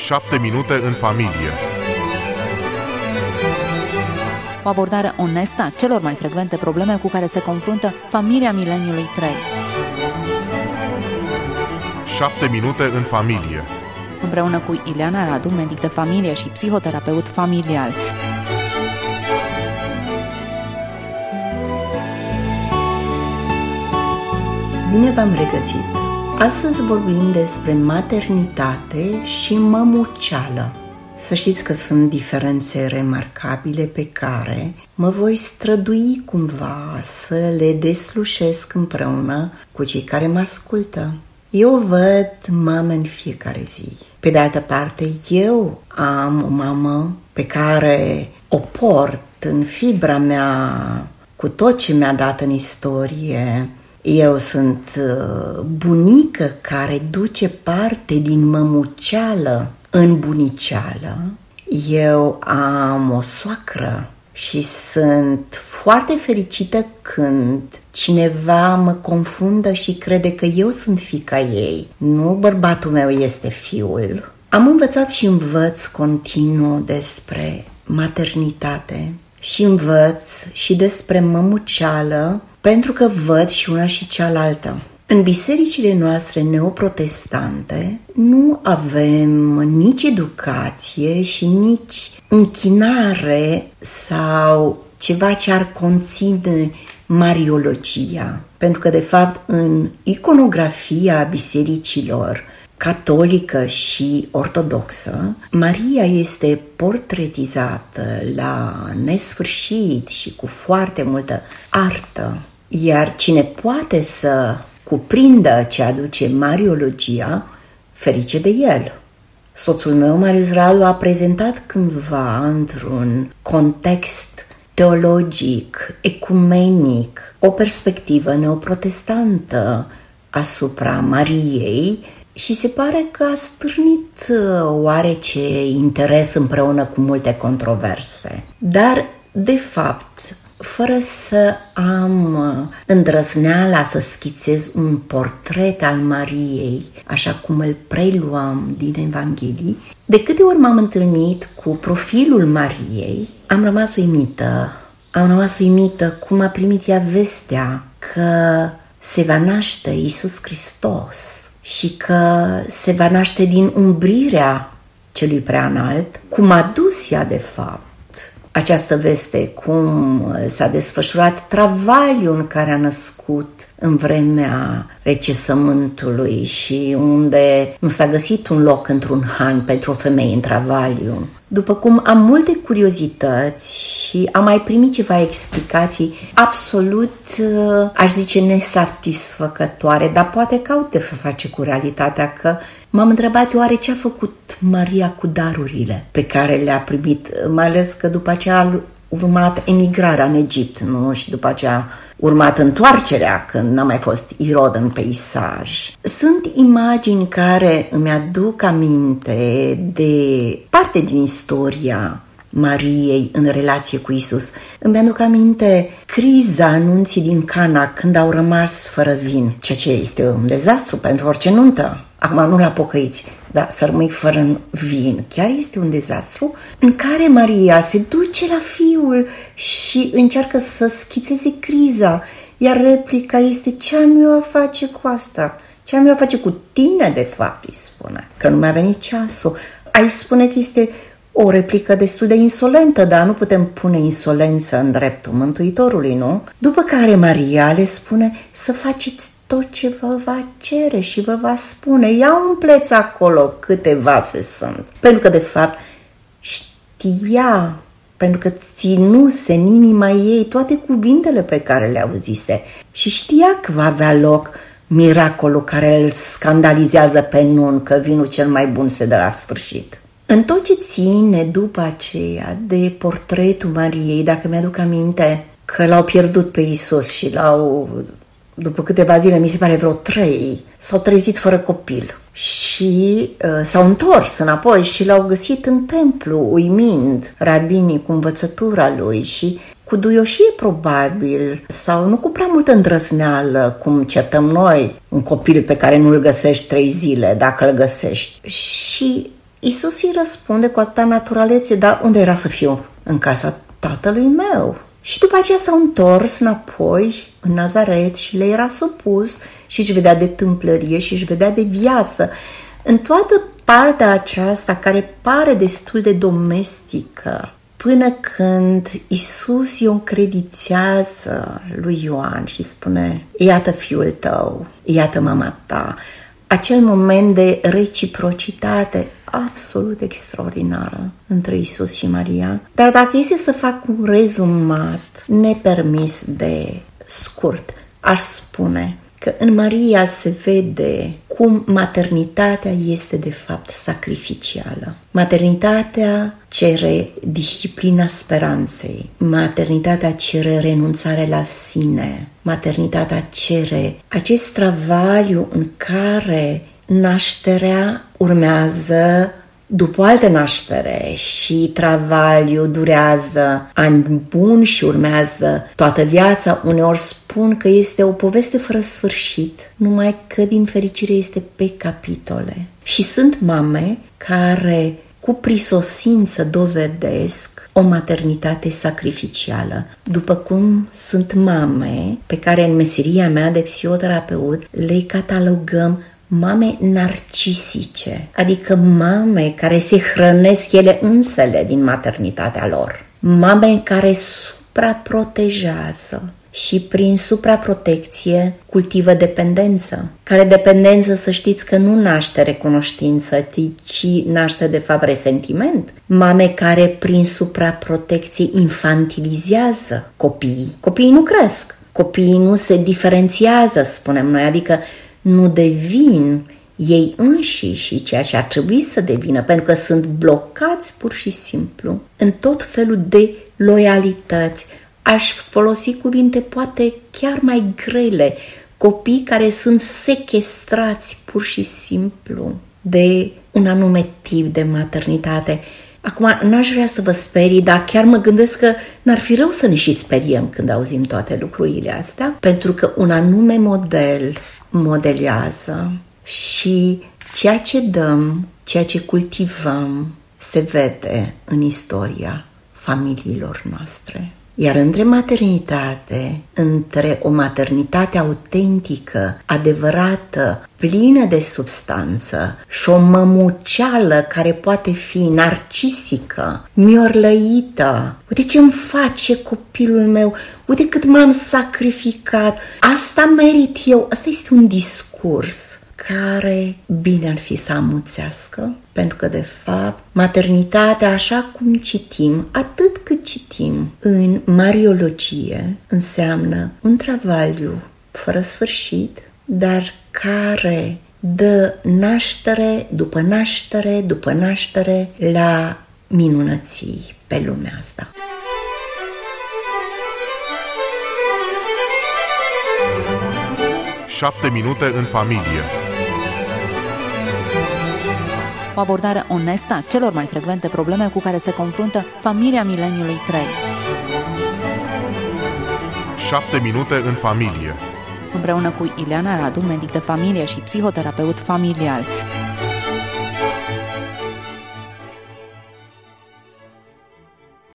7 minute în familie. O abordare onestă a celor mai frecvente probleme cu care se confruntă familia mileniului 3. 7 minute în familie. Împreună cu Ileana Radu, medic de familie și psihoterapeut familial. Bine v-am regăsit! Astăzi vorbim despre maternitate și mămuceală. Să știți că sunt diferențe remarcabile pe care mă voi strădui cumva să le deslușesc împreună cu cei care mă ascultă. Eu văd mame în fiecare zi. Pe de altă parte, eu am o mamă pe care o port în fibra mea cu tot ce mi-a dat în istorie. Eu sunt bunică care duce parte din mămuceală în buniceală. Eu am o soacră și sunt foarte fericită când cineva mă confundă și crede că eu sunt fiica ei. Nu, bărbatul meu este fiul. Am învățat și învăț continuu despre maternitate și învăț și despre mămuceală, pentru că văd și una și cealaltă. În bisericile noastre neoprotestante nu avem nici educație și nici închinare sau ceva ce ar conține mariologia. Pentru că, de fapt, în iconografia bisericilor catolică și ortodoxă, Maria este portretizată la nesfârșit și cu foarte multă artă. Iar cine poate să cuprindă ce aduce mariologia, ferice de el. Soțul meu, Marius Radu, a prezentat cândva într-un context teologic, ecumenic, o perspectivă neoprotestantă asupra Mariei și se pare că a stârnit oarece interes împreună cu multe controverse. Dar, de fapt, fără să am îndrăzneala să schițez un portret al Mariei, așa cum îl preluăm din Evanghelii, de câte ori m-am întâlnit cu profilul Mariei, am rămas uimită. Am rămas uimită cum a primit ea vestea că se va naște Iisus Hristos și că se va naște din umbrirea celui preanalt, cum a dus ea de fapt această veste, cum s-a desfășurat travaliul în care a născut în vremea recesământului și unde nu s-a găsit un loc într-un han pentru o femeie în travaliu. După cum am multe curiozități și am mai primit ceva explicații absolut, aș zice, nesatisfăcătoare, dar poate că au de face cu realitatea, că m-am întrebat oare ce a făcut Maria cu darurile pe care le-a primit, mai ales că după aceea a urmat emigrarea în Egipt, nu? Și după aceea a urmat întoarcerea când n-a mai fost Irod în peisaj. Sunt imagini care îmi aduc aminte de parte din istoria Mariei în relație cu Isus. Îmi aduc aminte criza anunții din Cana, când au rămas fără vin, ceea ce este un dezastru pentru orice nuntă. Acum nu la pocăiți, dar să rămâi fără vin chiar este un dezastru, în care Maria se duce la fiul și încearcă să schițeze criza, iar replica este: ce am eu a face cu asta? Ce am eu a face cu tine, de fapt, îi spune, că nu mi-a venit ceasul. Ai spune că este o replică destul de insolentă, dar nu putem pune insolență în dreptul Mântuitorului, nu? După care Maria le spune să faceți tot ce vă va cere și vă va spune. Ia umpleți acolo câte vase sunt. Pentru că, de fapt, știa, pentru că ținuse în inima ei toate cuvintele pe care le auzise și știa că va avea loc miracolul care îl scandalizează pe nun, că vinul cel mai bun se dă la sfârșit. În tot ce ține după aceea de portretul Mariei, dacă mi-aduc aminte că l-au pierdut pe Iisus și după câteva zile, mi se pare vreo 3, s-au trezit fără copil și s-au întors înapoi și l-au găsit în templu, uimind rabinii cu învățătura lui și cu duioșie probabil, sau nu cu prea multă îndrăzneală, cum certăm noi, un copil pe care nu-l găsești 3 zile, dacă îl găsești. Și Iisus îi răspunde cu atâta naturalețe, dar unde era să fiu? În casa tatălui meu. Și după aceea s-au întors înapoi în Nazaret și le era supus și își vedea de tâmplărie și își vedea de viață. În toată partea aceasta care pare destul de domestică, până când Iisus i-o încredițează lui Ioan și spune: iată fiul tău, iată mama ta. Acel moment de reciprocitate absolut extraordinară între Iisus și Maria. Dar dacă este să fac un rezumat nepermis de scurt, aș spune că în Maria se vede cum maternitatea este de fapt sacrificială. Maternitatea cere disciplina speranței, maternitatea cere renunțare la sine, maternitatea cere acest travaliu în care nașterea urmează după o altă naștere și travaliu durează ani buni și urmează toată viața. Uneori spun că este o poveste fără sfârșit, numai că din fericire este pe capitole. Și sunt mame care cu prisosință dovedesc o maternitate sacrificială, după cum sunt mame pe care în meseria mea de psihoterapeut le catalogăm mame narcisice, adică mame care se hrănesc ele însele din maternitatea lor, mame care supraprotejează și prin supraprotecție cultivă dependență, care dependență, să știți că nu naște recunoștință, ci naște de fapt resentiment, mame care prin supraprotecție infantilizează copiii. Copiii nu cresc, copiii nu se diferențiază, spunem noi, adică nu devin ei înșiși ceea ce ar trebui să devină, pentru că sunt blocați pur și simplu în tot felul de loialități. Aș folosi cuvinte poate chiar mai grele, copii care sunt sechestrați pur și simplu de un anume tip de maternitate. Acum, n-aș vrea să vă sperii, dar chiar mă gândesc că n-ar fi rău să ne și speriem când auzim toate lucrurile astea, pentru că un anume model modelează și ceea ce dăm, ceea ce cultivăm, se vede în istoria familiilor noastre. Iar între maternitate, între o maternitate autentică, adevărată, plină de substanță și o mămuceală care poate fi narcisică, miorlăită, uite ce îmi face copilul meu, uite cât m-am sacrificat, asta merit eu, asta este un discurs care bine ar fi să amuțească, pentru că, de fapt, maternitatea, așa cum citim, atât cât citim în Mariologie, înseamnă un travaliu fără sfârșit, dar care dă naștere după naștere după naștere la minunății pe lumea asta. Șapte minute în familie. O abordare onestă a celor mai frecvente probleme cu care se confruntă familia mileniului 3. 7 minute în familie. Împreună cu Ileana Radu, medic de familie și psihoterapeut familial.